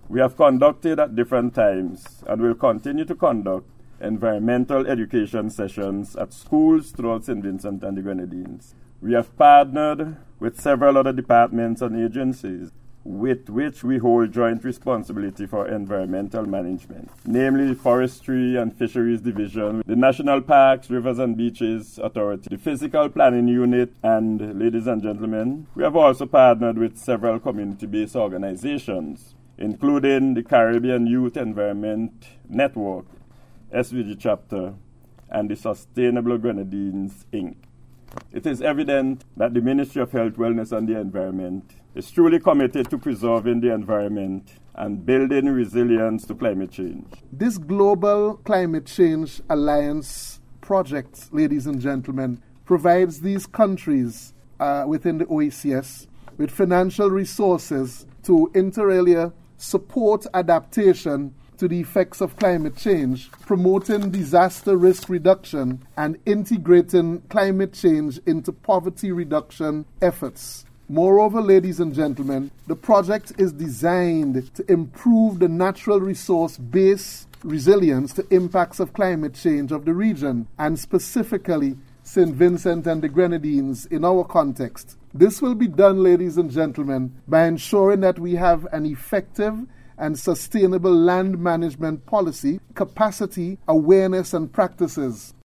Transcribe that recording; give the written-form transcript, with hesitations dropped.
We have conducted at different times and will continue to conduct environmental education sessions at schools throughout St. Vincent and the Grenadines. We have partnered with several other departments and agencies with which we hold joint responsibility for environmental management, namely Forestry and Fisheries Division, the National Parks, Rivers and Beaches Authority, the Physical Planning Unit, and, ladies and gentlemen, we have also partnered with several community-based organizations, including the Caribbean Youth Environment Network, SVG Chapter, and the Sustainable Grenadines, Inc. It is evident that the Ministry of Health, Wellness and the Environment is truly committed to preserving the environment and building resilience to climate change. This Global Climate Change Alliance project, ladies and gentlemen, provides these countries within the OECS with financial resources to inter alia support adaptation to the effects of climate change, promoting disaster risk reduction, and integrating climate change into poverty reduction efforts. Moreover, ladies and gentlemen, the project is designed to improve the natural resource-based resilience to impacts of climate change of the region, and specifically St. Vincent and the Grenadines in our context. This will be done, ladies and gentlemen, by ensuring that we have an effective and sustainable land management policy, capacity, awareness, and practices.